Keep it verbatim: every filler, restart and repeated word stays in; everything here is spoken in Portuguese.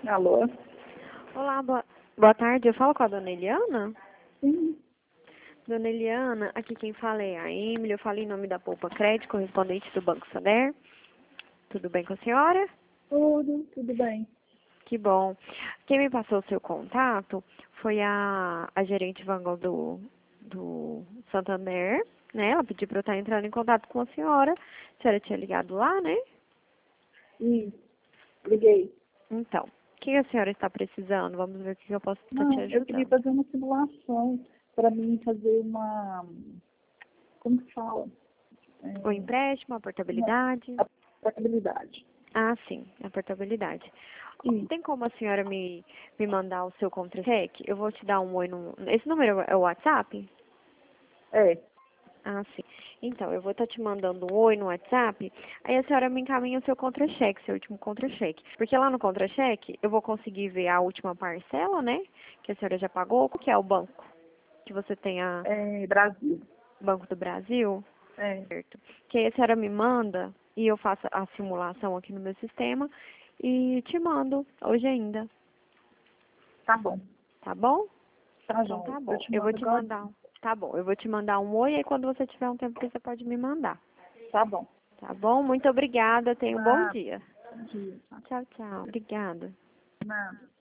Alô? Olá, boa, boa tarde. Eu falo com a dona Eliana? Sim, Dona Eliana, aqui quem fala é a Emily. Eu falo em nome da Poupa Crédito, correspondente do Banco Saber. Tudo bem com a senhora? tudo, tudo bem. Que bom. Quem me passou o seu contato foi a, a gerente Vangal do, do Santander, né? Ela pediu para eu estar entrando em contato com a senhora. A senhora tinha ligado lá, né? Isso, liguei. Então, o que a senhora está precisando? Vamos ver o que eu posso estar te Não, eu queria ajudando. fazer uma simulação para mim fazer uma. Como que fala? O É, empréstimo, a uma portabilidade. a portabilidade. Ah, sim, a portabilidade. Isso, Tem como a senhora me, me mandar o seu contra-cheque? Eu vou te dar um oi no... Esse número é o WhatsApp? é, Ah, sim. Então, eu vou estar te mandando um oi no WhatsApp, aí a senhora me encaminha o seu contra-cheque, seu último contra-cheque. Porque lá no contra-cheque, eu vou conseguir ver a última parcela, né? Que a senhora já pagou. Qual que é o banco? Que você tem a é Brasil. Banco do Brasil? É, Certo. Que aí a senhora me manda e eu faço a simulação aqui no meu sistema e te mando hoje ainda, tá bom. tá bom? Tá, Então João. tá Eu bom. te Eu vou mando te agora. mandar, um- tá bom. Eu vou te mandar um oi e quando você tiver um tempo você pode me mandar. Tá bom. Tá bom? Muito obrigada. Tenha um bom Nada. dia. Bom dia. Tá? Tchau, tchau. Obrigada. Nada.